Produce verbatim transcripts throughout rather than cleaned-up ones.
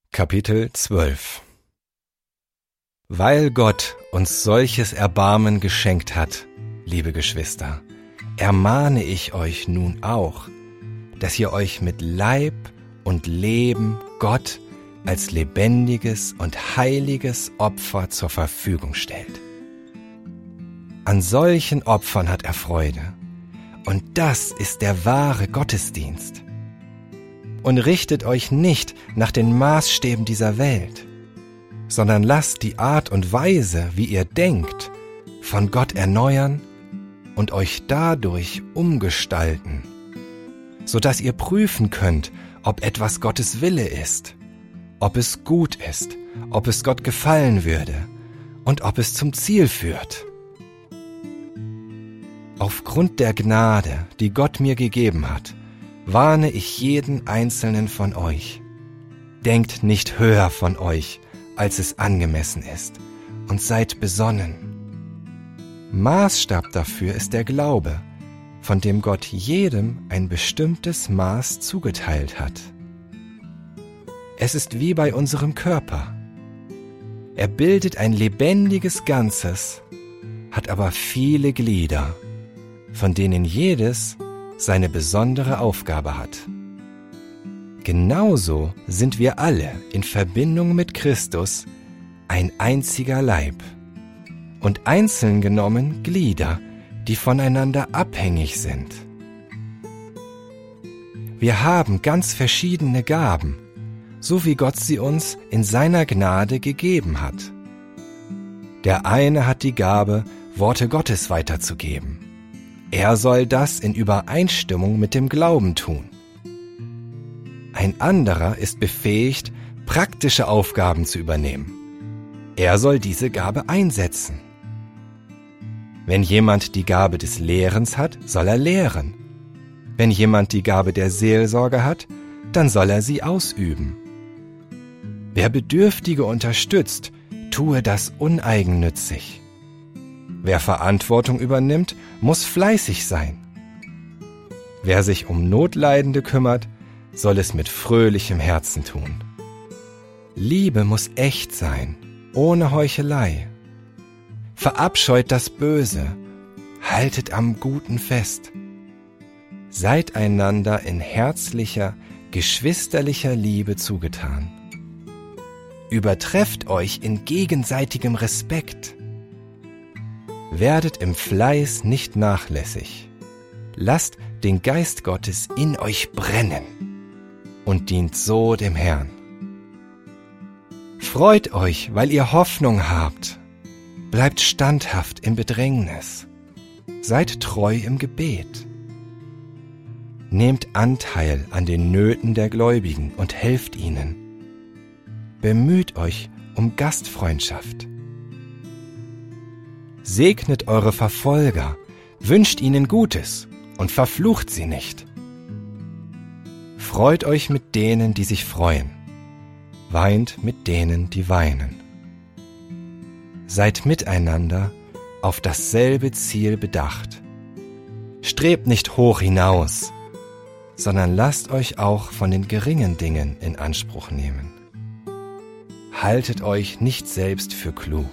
Kapitel zwölf. Weil Gott uns solches Erbarmen geschenkt hat, liebe Geschwister, ermahne ich euch nun auch, dass ihr euch mit Leib und Leben Gott als lebendiges und heiliges Opfer zur Verfügung stellt. An solchen Opfern hat er Freude, und das ist der wahre Gottesdienst. Und richtet euch nicht nach den Maßstäben dieser Welt, sondern lasst die Art und Weise, wie ihr denkt, von Gott erneuern und euch dadurch umgestalten, so dass ihr prüfen könnt, ob etwas Gottes Wille ist, ob es gut ist, ob es Gott gefallen würde und ob es zum Ziel führt. Aufgrund der Gnade, die Gott mir gegeben hat, warne ich jeden einzelnen von euch. Denkt nicht höher von euch, als es angemessen ist, und seid besonnen. Maßstab dafür ist der Glaube, von dem Gott jedem ein bestimmtes Maß zugeteilt hat. Es ist wie bei unserem Körper. Er bildet ein lebendiges Ganzes, hat aber viele Glieder, von denen jedes seine besondere Aufgabe hat. Genauso sind wir alle in Verbindung mit Christus ein einziger Leib und einzeln genommen Glieder, die voneinander abhängig sind. Wir haben ganz verschiedene Gaben, so wie Gott sie uns in seiner Gnade gegeben hat. Der eine hat die Gabe, Worte Gottes weiterzugeben. Er soll das in Übereinstimmung mit dem Glauben tun. Ein anderer ist befähigt, praktische Aufgaben zu übernehmen. Er soll diese Gabe einsetzen. Wenn jemand die Gabe des Lehrens hat, soll er lehren. Wenn jemand die Gabe der Seelsorge hat, dann soll er sie ausüben. Wer Bedürftige unterstützt, tue das uneigennützig. Wer Verantwortung übernimmt, muss fleißig sein. Wer sich um Notleidende kümmert, soll es mit fröhlichem Herzen tun. Liebe muss echt sein, ohne Heuchelei. Verabscheut das Böse, haltet am Guten fest. Seid einander in herzlicher, geschwisterlicher Liebe zugetan. Übertrefft euch in gegenseitigem Respekt. Werdet im Fleiß nicht nachlässig. Lasst den Geist Gottes in euch brennen und dient so dem Herrn. Freut euch, weil ihr Hoffnung habt. Bleibt standhaft im Bedrängnis. Seid treu im Gebet. Nehmt Anteil an den Nöten der Gläubigen und helft ihnen. Bemüht euch um Gastfreundschaft. Segnet eure Verfolger, wünscht ihnen Gutes und verflucht sie nicht. Freut euch mit denen, die sich freuen, weint mit denen, die weinen. Seid miteinander auf dasselbe Ziel bedacht. Strebt nicht hoch hinaus, sondern lasst euch auch von den geringen Dingen in Anspruch nehmen. Haltet euch nicht selbst für klug.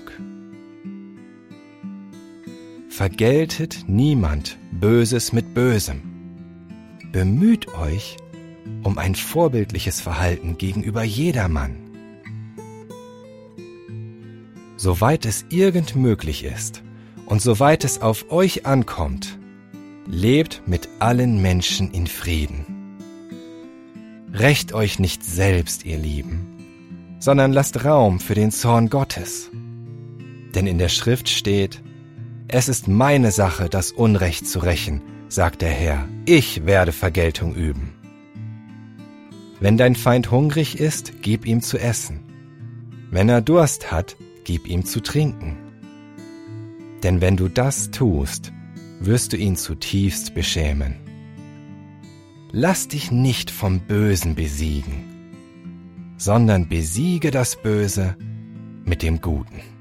Vergeltet niemand Böses mit Bösem. Bemüht euch um ein vorbildliches Verhalten gegenüber jedermann. Soweit es irgend möglich ist und soweit es auf euch ankommt, lebt mit allen Menschen in Frieden. Rächt euch nicht selbst, ihr Lieben, sondern lasst Raum für den Zorn Gottes. Denn in der Schrift steht: Es ist meine Sache, das Unrecht zu rächen, sagt der Herr, ich werde Vergeltung üben. Wenn dein Feind hungrig ist, gib ihm zu essen. Wenn er Durst hat, gib ihm zu trinken. Denn wenn du das tust, wirst du ihn zutiefst beschämen. Lass dich nicht vom Bösen besiegen, sondern besiege das Böse mit dem Guten.